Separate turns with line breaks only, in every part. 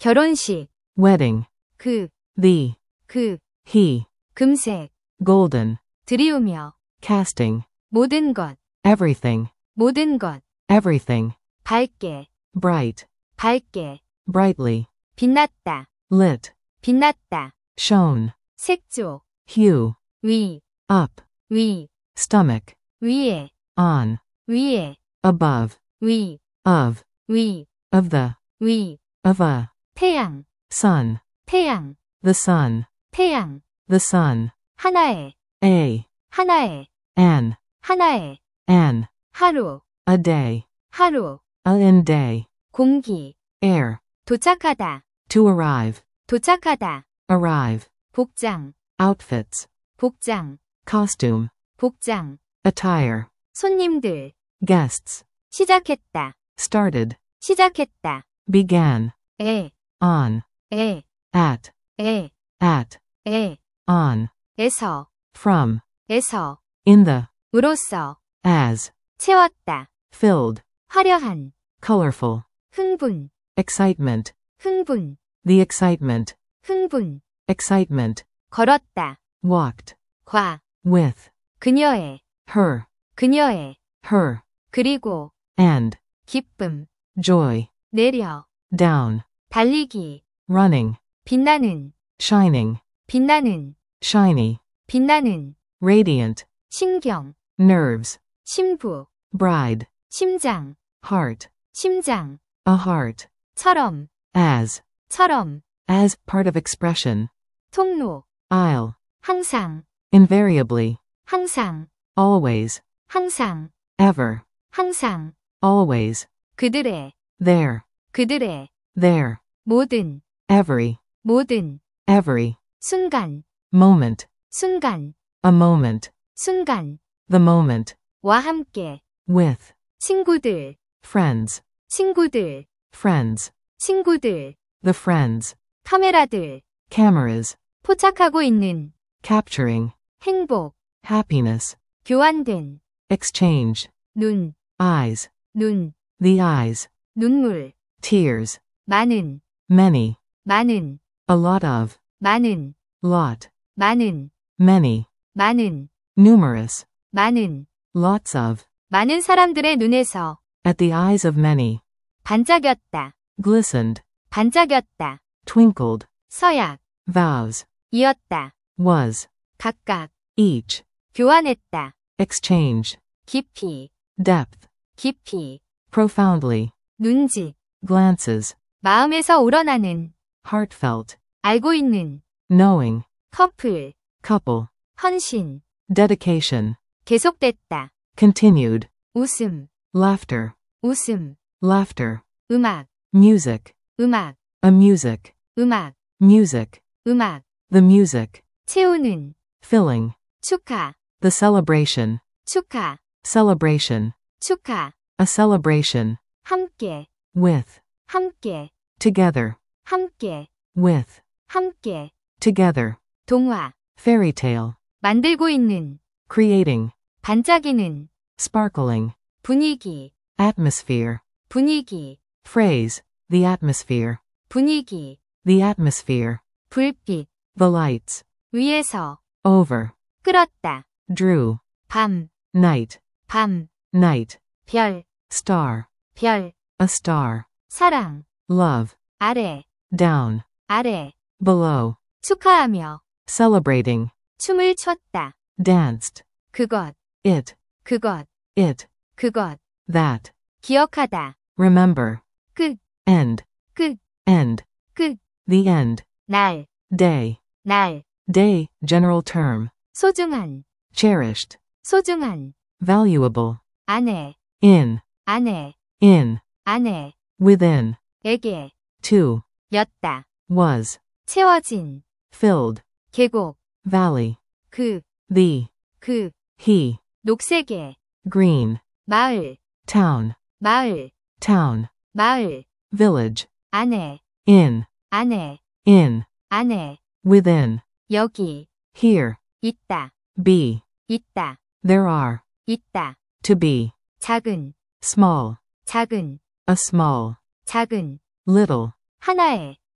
결혼식,
wedding,
그,
the,
그,
he,
금색,
golden,
드리우며,
casting,
모든 것,
everything,
모든 것,
everything,
밝게,
bright,
밝게,
brightly,
빛났다,
lit,
빛났다,
shone,
색조,
hue,
위,
up,
위,
stomach,
위에,
on,
위에,
above,
위,
of,
위,
of the,
위,
of a,
태양,
sun,
태양,
the sun,
태양,
the sun,
하나의,
a,
하나의,
an,
하나의,
an,
하루,
a day,
하루,
a in day,
공기,
air,
도착하다,
to arrive,
도착하다,
arrive,
복장,
outfits,
복장,
costume,
복장,
attire,
손님들,
guests,
시작했다,
started,
시작했다,
began,
에,
on,
에,
at,
에,
at,
에,
on,
에서,
from,
에서,
in the,
으로써,
as,
채웠다,
filled,
화려한,
colorful,
흥분,
excitement,
흥분,
the excitement,
흥분,
excitement,
걸었다,
walked,
과,
with,
그녀의,
her,
그녀의,
her,
그리고,
and,
기쁨,
joy,
내려,
down,
달리기,
running,
빛나는,
shining,
빛나는,
shiny,
빛나는,
radiant,
신경,
nerves,
신부,
bride,
심장,
heart,
심장,
a heart,
처럼,
as,
처럼,
as part of expression,
통로,
aisle,
항상,
invariably,
항상,
always,
항상,
ever,
항상,
always,
그들의,
there,
그들의,
there,
모든,
every,
모든,
every,
순간,
moment,
순간,
a moment,
순간,
the moment,
와 함께,
with,
친구들,
friends,
친구들,
friends,
친구들,
the friends,
카메라들,
cameras,
포착하고 있는,
capturing,
행복,
happiness,
교환된,
exchange,
눈,
eyes,
눈,
the eyes,
눈물,
tears,
많은,
many,
많은,
a lot of,
많은,
lot,
많은,
many,
많은,
numerous,
많은,
lots of,
많은 사람들의 눈에서
at the eyes of many,
반짝였다,
glistened,
반짝였다,
twinkled,
서약,
vows,
이었다,
was,
각각,
each,
교환했다,
exchange,
깊이,
depth,
깊이,
profoundly,
눈짓,
glances,
마음에서 우러나는,
heartfelt,
알고 있는,
knowing,
커플,
couple,
헌신,
dedication,
계속됐다,
continued,
웃음,
laughter,
웃음,
laughter,
음악,
music,
음악,
a music,
음악,
music,
음악,
the music,
채우는,
filling,
축하,
the celebration,
축하,
celebration,
축하,
a celebration,
함께,
with,
함께,
together,
함께,
with,
함께,
together,
동화,
fairy tale,
만들고 있는,
creating,
반짝이는,
sparkling,
분위기,
atmosphere,
분위기,
phrase, the atmosphere,
분위기,
the atmosphere,
불빛,
the lights,
위에서,
over,
끌었다,
drew,
밤,
night,
밤,
night,
별,
star,
별,
a star,
사랑,
love,
아래,
down,
아래,
below,
축하하며,
celebrating,
춤을 췄다,
danced,
그것,
it,
그것,
it,
그것,
that,
기억하다,
remember,
끝,
end,
끝,
end,
끝,
the end,
날,
day,
날,
day, general term,
소중한,
cherished,
소중한,
valuable,
아내,
in,
아내,
in,
아내,
within,
에게,
to,
였다,
was,
채워진,
filled,
계곡,
valley,
그,
the,
그,
he,
녹색의,
green,
마을,
town,
마을,
town,
마을,
village,
아내,
in,
아내,
in,
아내,
within,
여기,
here,
있다,
be,
있다,
there are,
있다,
to be,
작은,
small,
작은,
a small,
작은,
little,
하나의,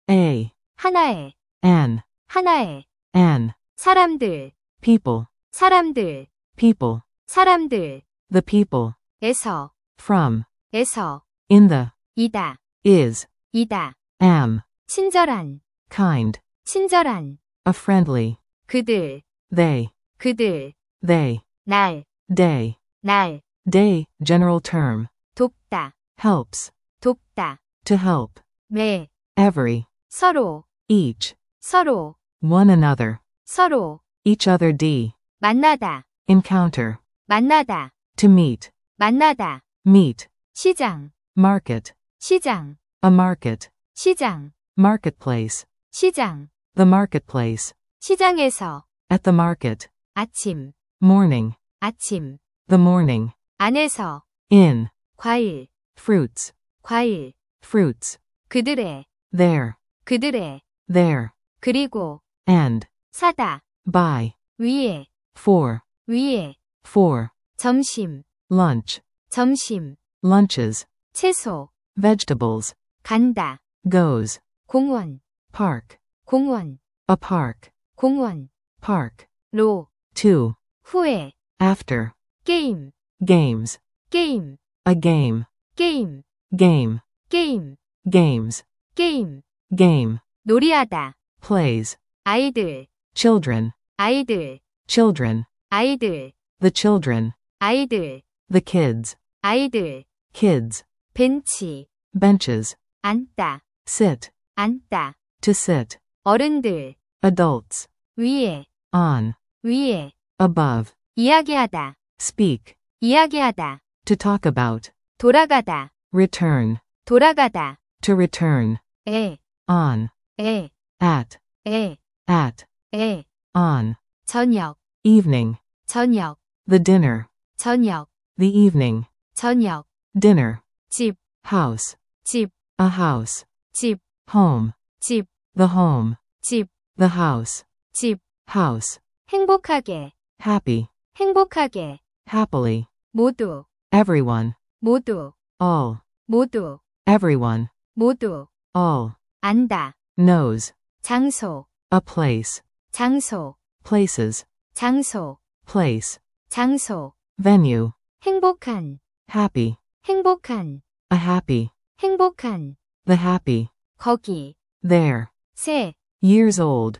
A.
하나의,
An.
하나의,
An.
사람들,
People.
사람들,
People.
사람들,
The people.
에서,
From.
에서,
In the.
이다,
Is.
이다,
Am.
친절한,
Kind.
친절한,
A friendly.
그들,
They.
그들,
They.
날,
Day.
날,
Day. General term.
돕다,
Helps.
돕다,
To help.
매,
Every.
서로,
Each.
서로,
One another.
서로,
Each other. D.
만나다,
Encounter.
만나다,
To meet.
만나다,
Meet.
시장,
Market.
시장,
A market.
시장,
Marketplace.
시장,
The marketplace.
시장에서,
At the market.
아침,
Morning.
아침,
The morning.
안에서,
In.
과일,
Fruits.
과일,
Fruits.
그들의,
There.
그들의,
There.
그리고,
And.
사다,
By.
위에,
For.
위에,
For.
점심,
Lunch.
점심,
Lunches.
채소,
Vegetables.
간다,
Goes.
공원,
Park.
공원,
A park.
공원,
Park.
로,
To.
후에,
After.
게임,
Games.
게임,
A game.
게임,
Game.
게임,
Games.
게임,
Game.
놀이하다,
Plays.
아이들,
Children.
아이들,
Children.
아이들,
The children.
아이들,
The kids.
아이들,
Kids.
벤치,
Benches.
앉다,
Sit.
앉다,
To sit.
어른들,
Adults.
위에,
On.
위에,
Above.
이야기하다,
Speak.
이야기하다,
To talk about.
돌아가다,
Return.
돌아가다,
To return.
에,
On.
에,
At.
에,
At.
에,
On.
저녁,
Evening.
저녁,
The dinner.
저녁,
The evening.
저녁,
Dinner.
집,
House.
집,
A house.
집,
Home.
집,
The home.
집,
The house.
집,
House.
행복하게,
Happy.
행복하게,
Happily.
모두,
Everyone.
모두,
All.
모두,
Everyone.
모두,
All.
안다,
Knows.
장소,
A place.
장소,
Places.
장소,
Place.
장소,
Venue.
행복한,
Happy.
행복한,
A happy.
행복한,
The happy.
거기,
There.
새,
Years old.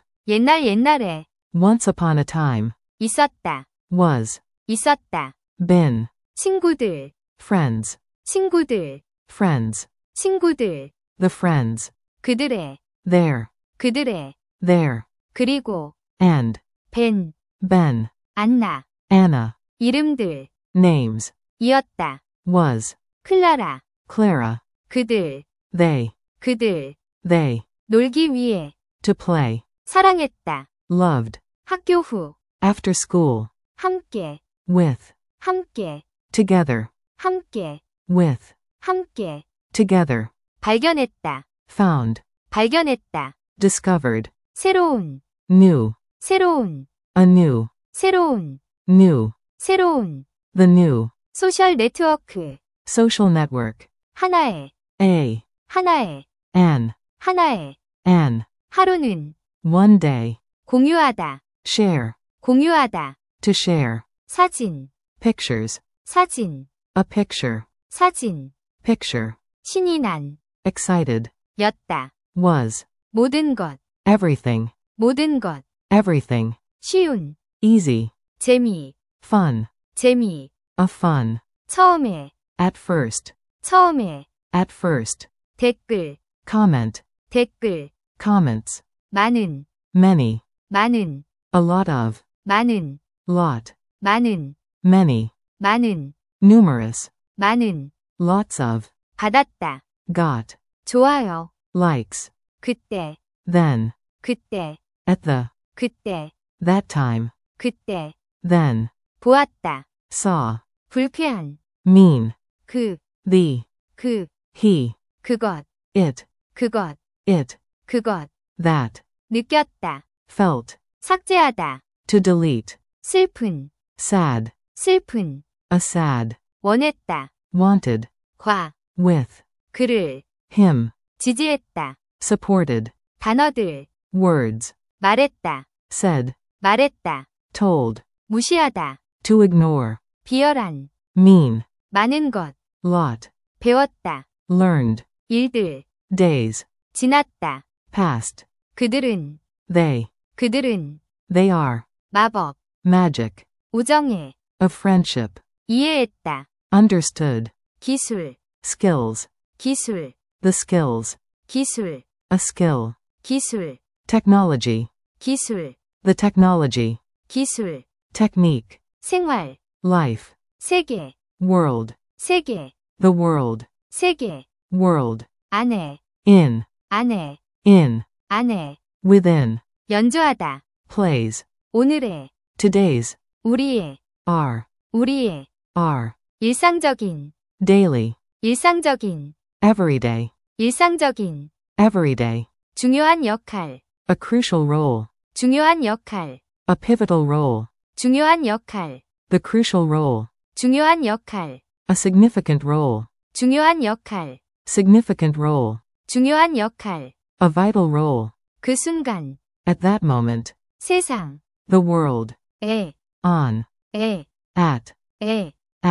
옛날에,
Once upon a time.
있었다,
Was.
있었다,
Been.
친구들,
Friends.
친구들,
Friends.
친구들,
The friends.
그들의,
There.
그들의,
There.
그리고,
And.
벤,
Ben.
안나,
Anna.
이름들,
Names.
이었다,
Was.
클라라,
Clara.
그들,
They.
그들,
They.
놀기 위해,
To play.
사랑했다,
Loved.
학교 후,
After school.
함께,
With.
함께,
Together.
함께,
With.
함께,
Together.
발견했다,
Found.
발견했다,
Discovered.
새로운,
New.
새로운,
Anew.
새로운,
New.
새로운,
The new.
소셜 네트워크,
Social network.
하나의,
A.
하나의,
An.
하나의,
An.
하루는,
One day.
공유하다,
Share.
공유하다,
To share.
사진,
Pictures.
사진,
A picture.
사진,
Picture.
신이 난,
Excited.
였다,
Was.
모든 것,
Everything.
모든 것,
Everything.
쉬운,
Easy.
재미,
Fun.
재미,
A fun.
처음에,
At first.
처음에,
At first.
댓글,
Comment.
댓글,
Comments.
많은,
Many.
많은,
A lot of.
많은,
Lot.
많은,
Many.
많은,
Numerous.
많은,
Lots of.
받았다,
Got.
좋아요,
Likes.
그때,
Then.
그때,
At the.
그때,
That time.
그때,
Then.
보았다,
Saw.
불쾌한,
Mean.
그,
The.
그,
He.
그것,
It.
그것,
It.
그것,
That.
느꼈다,
Felt.
삭제하다,
To delete.
슬픈,
Sad.
슬픈,
A sad.
원했다,
Wanted.
과,
With.
그를,
Him.
지지했다,
supported,
단어들,
words,
말했다,
said,
말했다,
told,
무시하다,
to ignore,
비열한,
mean,
많은 것,
lot,
배웠다,
learned,
일들,
days,
지났다,
past,
그들은,
they are,
마법,
magic,
우정에,
of friendship,
이해했다,
understood,
기술,
skills,
기술,
the skills,
기술,
a skill,
기술,
technology,
기술,
the technology,
기술,
technique,
생활,
life,
세계,
world,
세계,
the world,
세계,
world,
안에,
in,
안에,
in,
안에,
within,
연주하다,
plays,
오늘의,
today's,
우리의,
are,
일상적인,
daily,
일상적인,
everyday,
일상적인,
everyday,
중요한 역할,
a crucial role,
중요한 역할,
a pivotal role,
중요한 역할,
the crucial role,
중요한 역할,
a significant role,
중요한 역할,
significant role,
중요한 역할,
a vital role,
그 순간,
at that moment,
세상,
the world,
에,
on,
에,
at,
에,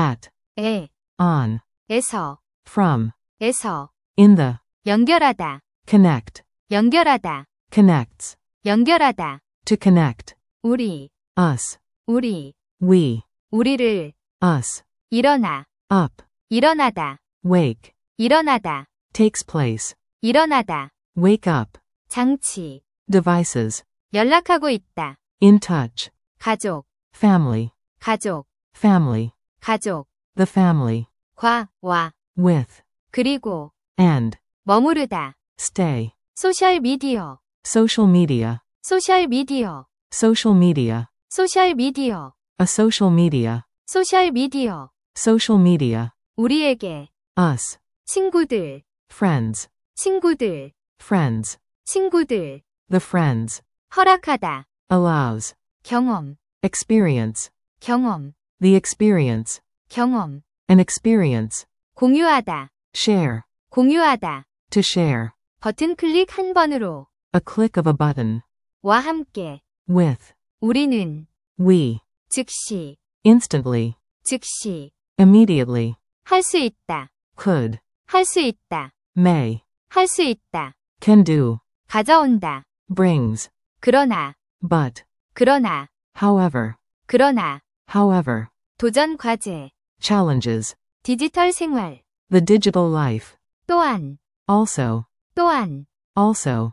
에,
on,
에서,
from,
에서,
in the,
연결하다,
connect,
연결하다,
connects,
연결하다,
to connect,
우리,
us,
우리,
we,
우리를,
us,
일어나,
up,
일어나다,
wake,
일어나다,
takes place,
일어나다,
wake up,
장치,
devices,
연락하고 있다,
in touch,
가족,
family,
가족,
family,
가족,
the family,
과, 와,
with,
그리고,
and,
머무르다,
stay,
소셜 미디어,
social media,
소셜 미디어,
social media,
소셜 미디어,
a social media,
소셜 미디어,
social media,
우리에게,
us,
친구들,
friends,
친구들,
friends,
친구들,
the friends,
허락하다,
allows,
경험,
experience,
경험,
the experience,
경험,
an experience,
공유하다,
share,
공유하다,
to share,
버튼 클릭 한 번으로,
a click of a button,
와 함께,
with,
우리는,
we,
즉시,
instantly,
즉시,
immediately,
할 수 있다,
could,
할 수 있다,
may,
할 수 있다,
can do,
가져온다,
brings,
그러나,
but,
그러나,
however,
그러나,
however,
도전 과제,
challenges,
디지털 생활,
the digital life,
또한,
also,
또한,
also,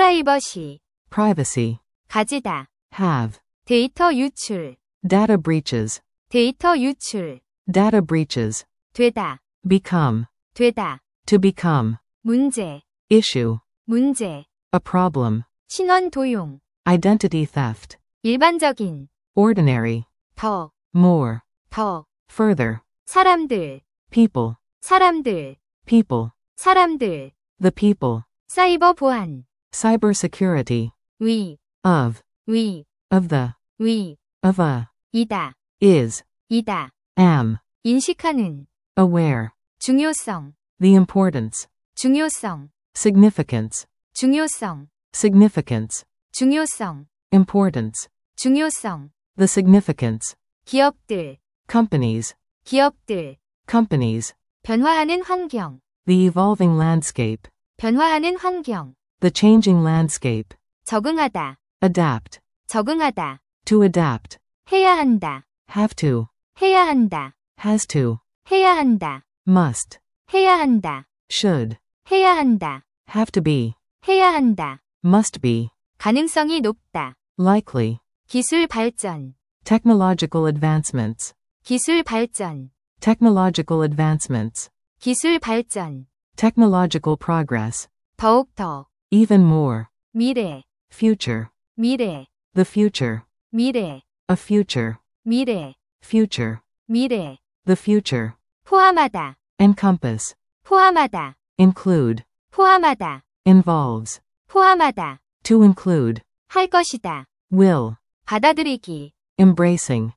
프라이버시,
privacy,
가지다,
have,
데이터 유출,
data breaches,
데이터 유출,
data breaches,
되다,
become,
되다,
to become,
문제,
issue,
문제,
a problem,
신원 도용,
identity theft,
일반적인,
ordinary,
더,
more,
더,
further,
사람들,
people,
사람들,
people,
사람들,
the people,
사이버 보안,
cybersecurity,
위,
of,
위,
of the,
위,
of a,
이다,
is,
이다,
am,
인식하는,
aware,
중요성,
the importance,
중요성,
significance,
중요성,
significance,
중요성,
importance,
중요성,
the significance,
기업들,
companies,
기업들,
companies,
변화하는 환경,
the evolving landscape,
변화하는 환경,
the changing landscape,
적응하다,
adapt,
적응하다,
to adapt,
해야 한다,
have to,
해야 한다,
has to,
해야 한다,
must,
해야 한다,
should,
해야 한다,
have to be,
해야 한다,
must be,
가능성이 높다,
likely,
기술 발전,
technological advancements,
기술 발전,
technological advancements,
기술 발전,
technological progress,
더욱더,
even more,
미래,
future,
미래,
the future,
미래,
a future,
미래,
future,
미래,
the future,
포함하다,
encompass,
포함하다,
include,
포함하다,
involves,
포함하다,
to include,
할 것이다,
will,
받아들이기,
embracing,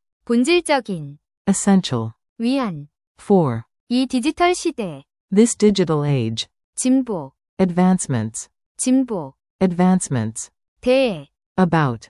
본질적인,
essential,
위한,
for,
이 디지털 시대,
this digital age,
진보,
advancements,
진보,
advancements,
대해,
about,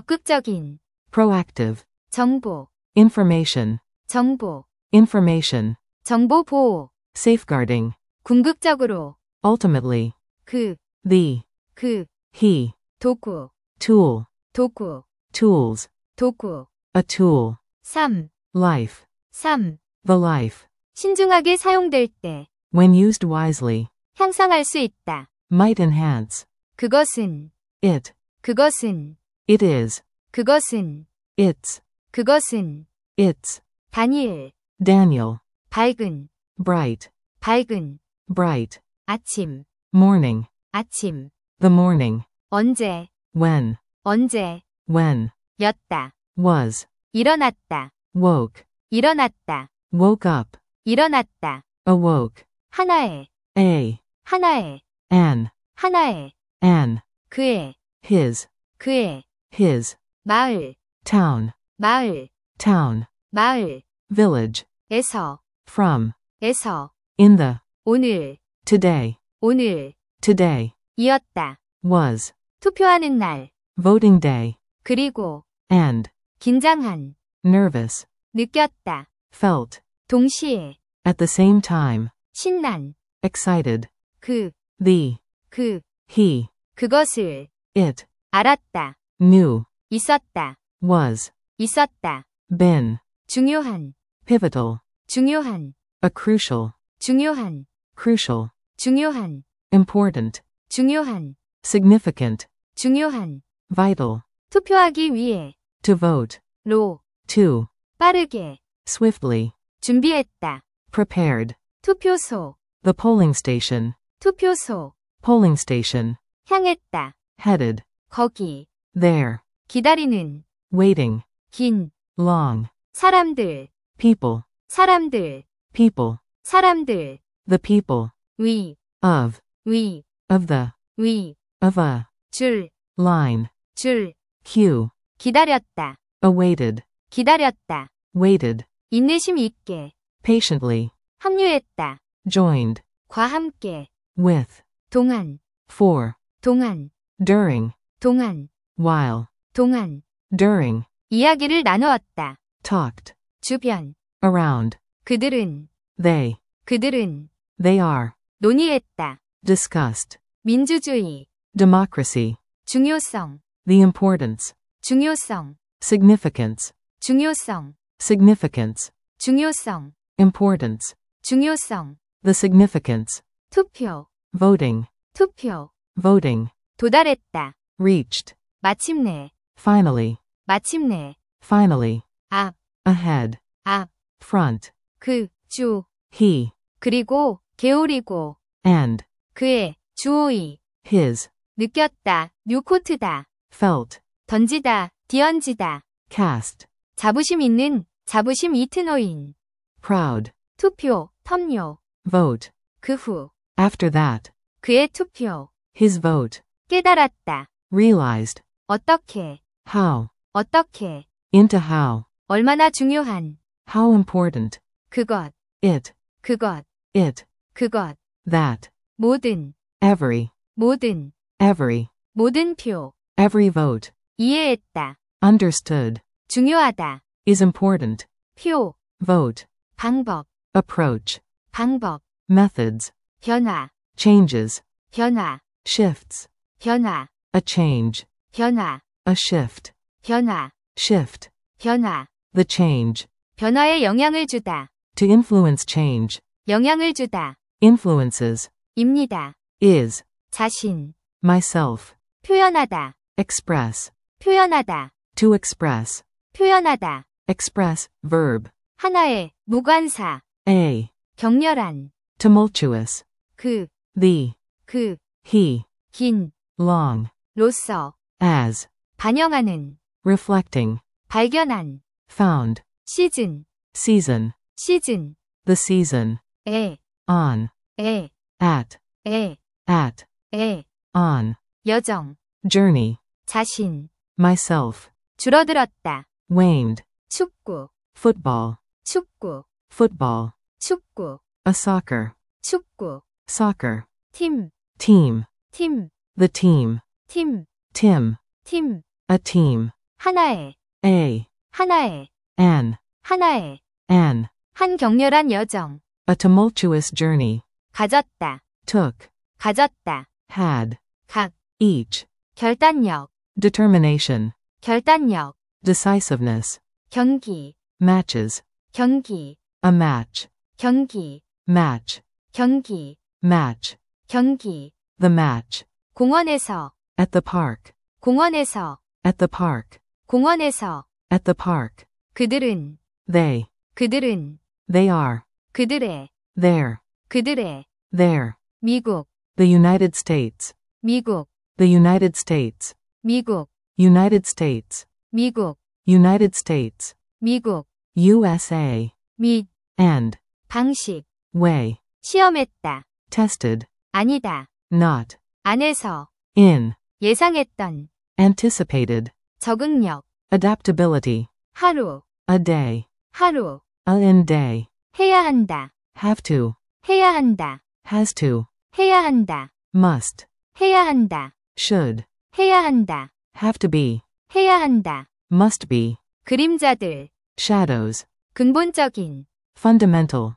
적극적인,
proactive,
정보,
information,
정보,
information,
정보 보호,
safeguarding,
궁극적으로,
ultimately,
그,
the,
그,
he,
도구,
tool,
도구,
tools,
도구,
a tool,
3,
life,
3.
the life,
신중하게 사용될 때,
when used wisely,
향상할 수 있다.
might enhance,
그것은,
it,
그것은,
it is,
그것은,
its,
그것은,
its,
다니엘,
Daniel,
밝은,
bright,
밝은,
bright,
아침,
morning,
아침,
the morning,
언제,
when,
언제,
when,
였다,
was,
일어났다,
woke,
일어났다,
woke up,
일어났다,
awoke,
하나의,
a,
하나의,
an,
하나의,
an,
그의,
his,
그의,
his,
마을,
town,
마을,
town,
마을,
village,
에서,
from,
에서,
in the,
오늘,
today,
오늘,
today,
이었다,
was,
투표하는 날,
voting day,
그리고,
and,
긴장한,
nervous,
느꼈다,
felt,
동시에,
at the same time,
신난,
excited,
그,
the,
그,
he,
그것을,
it,
알았다,
knew,
있었다,
was,
있었다,
been,
중요한,
pivotal,
중요한,
a crucial,
중요한,
crucial,
중요한,
important,
중요한,
significant,
중요한,
vital,
투표하기 위해,
to vote,
로,
to,
빠르게,
swiftly,
준비했다,
prepared,
투표소,
the polling station,
투표소,
polling station,
향했다,
headed,
거기,
there,
기다리는,
waiting,
긴,
long,
사람들,
people,
사람들,
people,
사람들,
the people,
위,
of,
위,
of the,
위,
of a,
줄,
line,
줄,
queue,
기다렸다,
awaited,
기다렸다,
waited,
인내심 있게,
patiently,
합류했다,
joined,
과 함께,
with,
동안,
for,
동안,
during,
동안,
while,
동안,
during,
이야기를 나누었다,
talked,
주변,
around,
그들은,
they,
그들은,
they are,
논의했다,
discussed,
민주주의,
democracy,
중요성,
the importance,
중요성,
significance,
중요성,
significance,
중요성,
importance,
중요성,
the significance,
투표,
voting,
투표,
voting,
도달했다,
reached,
마침내,
finally,
마침내,
finally,
앞,
ahead,
앞,
front,
그, 주,
he,
그리고, 게으리고,
and,
그의, 주호의,
his,
느꼈다, 뉴코트다,
felt,
던지다, 디언지다,
cast,
자부심 있는, 자부심 이트노인,
proud,
투표, 텀요,
vote,
그 후,
after that,
그의 투표,
his vote,
깨달았다,
realized,
어떻게,
how,
어떻게,
into how,
얼마나 중요한,
how important,
그것,
it,
그것,
it,
그것,
that,
모든,
every,
모든,
every,
모든 표,
every vote,
이해했다,
understood,
중요하다,
is important,
표,
vote,
방법,
approach,
방법,
methods,
변화,
changes,
변화,
shifts,
변화,
a change,
변화,
a shift,
변화,
shift,
변화,
the change,
변화에 영향을 주다,
to influence change,
영향을 주다,
influences,
입니다,
is,
자신,
myself,
표현하다,
express,
표현하다,
to express,
표현하다,
express, verb,
하나의, 무관사,
a,
격렬한,
tumultuous,
그,
the,
그,
he,
긴,
long,
로서,
as,
반영하는,
reflecting,
발견한,
found,
시즌,
season,
시즌,
the season,
에,
on,
에,
at,
에,
at,
에,
on,
여정,
journey,
자신,
myself,
줄어들었다,
waned,
축구,
football,
축구,
football,
축구,
a soccer,
축구,
soccer,
팀,
team,
팀,
The team.
팀,
Tim.
팀,
A team.
하나의,
A.
하나의,
An.
하나의,
An.
한 격렬한 여정,
A tumultuous journey.
가졌다,
Took.
가졌다,
Had.
각,
Each.
결단력,
Determination.
결단력,
Decisiveness.
경기,
Matches.
경기,
A match.
경기,
Match.
경기,
Match.
경기,
The match.
공원에서,
At the park.
공원에서,
At the park.
공원에서,
At the park.
그들은,
They.
그들은,
They are.
그들의,
There.
그들의,
There.
미국,
The United States.
미국,
The United States.
미국,
United States.
미국,
United States.
미국,
USA.
및,
And.
방식,
Way.
시험했다,
Tested.
아니다,
Not.
안에서,
In.
예상했던,
Anticipated.
적응력,
Adaptability.
하루,
A day.
하루,
A in day.
해야 한다,
Have to.
해야 한다,
Has to.
해야 한다,
Must.
해야 한다,
Should.
해야 한다,
Have to be.
해야 한다,
Must be.
그림자들,
Shadows.
근본적인,
Fundamental.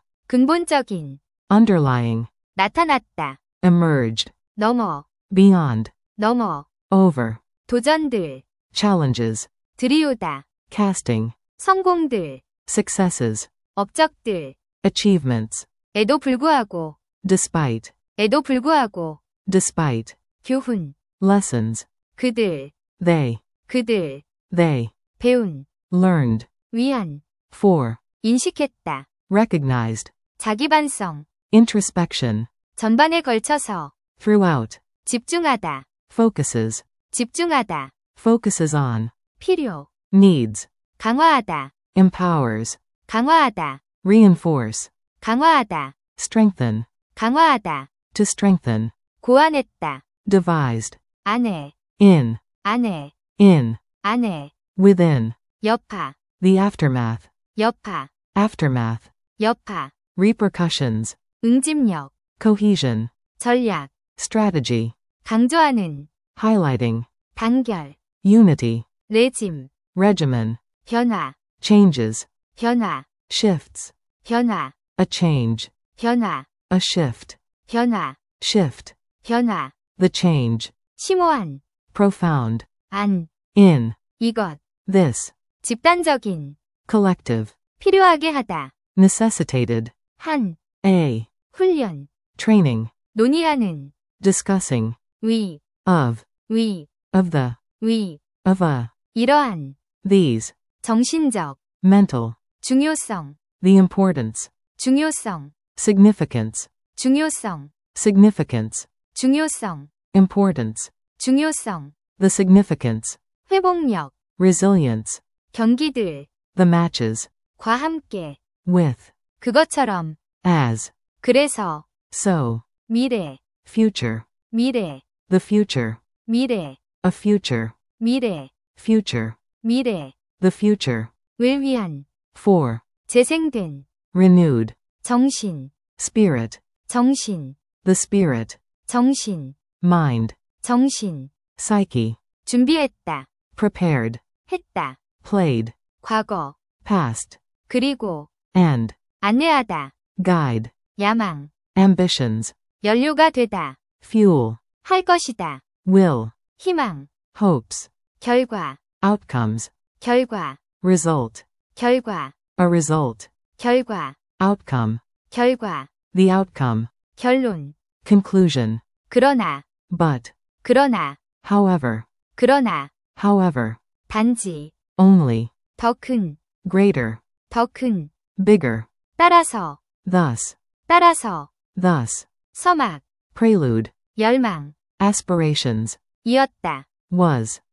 근본적인,
Underlying.
나타났다,
Emerged.
넘어,
Beyond.
넘어,
Over.
도전들,
Challenges.
들이오다,
Casting.
성공들,
Successes.
업적들,
Achievements.
에도 불구하고,
Despite.
에도 불구하고,
Despite.
교훈,
Lessons.
그들,
They.
그들,
They.
배운,
Learned.
위한,
For.
인식했다,
Recognized.
자기반성,
Introspection.
전반에 걸쳐서,
Throughout.
집중하다,
Focuses.
집중하다,
Focuses on.
필요,
Needs.
강화하다,
Empowers.
강화하다,
Reinforce.
강화하다,
Strengthen.
강화하다,
To strengthen.
고안했다,
Devised.
안에,
In.
안에,
In.
안에,
Within.
여파,
The aftermath.
여파,
Aftermath.
여파,
Repercussions.
응집력,
Cohesion.
전략,
Strategy.
강조하는,
Highlighting.
단결,
Unity.
레짐,
Regimen.
변화,
Changes.
변화,
Shifts.
변화,
A change.
변화,
A shift.
변화,
Shift.
변화,
The change.
심오한,
Profound.
안,
In.
이것,
This.
집단적인,
Collective.
필요하게 하다,
Necessitated.
한,
A.
훈련,
Training.
논의하는,
Discussing.
위,
Of.
위,
Of the.
위,
Of a.
이러한,
These.
정신적,
Mental.
중요성,
The importance.
중요성,
Significance.
중요성,
Significance.
중요성,
Importance.
중요성,
The significance.
회복력,
Resilience.
경기들,
The matches.
과 함께,
With.
그것처럼,
As.
그래서,
So.
미래,
Future.
미래,
The future.
미래,
A future.
미래,
Future.
미래,
The future.
을 위한,
For.
재생된,
Renewed.
정신,
Spirit.
정신,
The spirit.
정신,
Mind.
정신,
Psyche.
준비했다,
Prepared.
했다,
Played.
과거,
Past.
그리고,
And.
안내하다,
Guide.
야망,
Ambitions.
연료가 되다,
Fuel.
할 것이다,
Will.
희망,
Hopes.
결과,
Outcomes.
결과,
Result.
결과,
A result.
결과,
Outcome.
결과,
The outcome.
결론,
Conclusion.
그러나,
But.
그러나,
However.
그러나,
However.
단지,
Only.
더 큰,
Greater.
더 큰,
Bigger.
따라서,
Thus.
따라서,
Thus.
서막,
Prelude.
열망,
Aspirations.
이었다,
Was.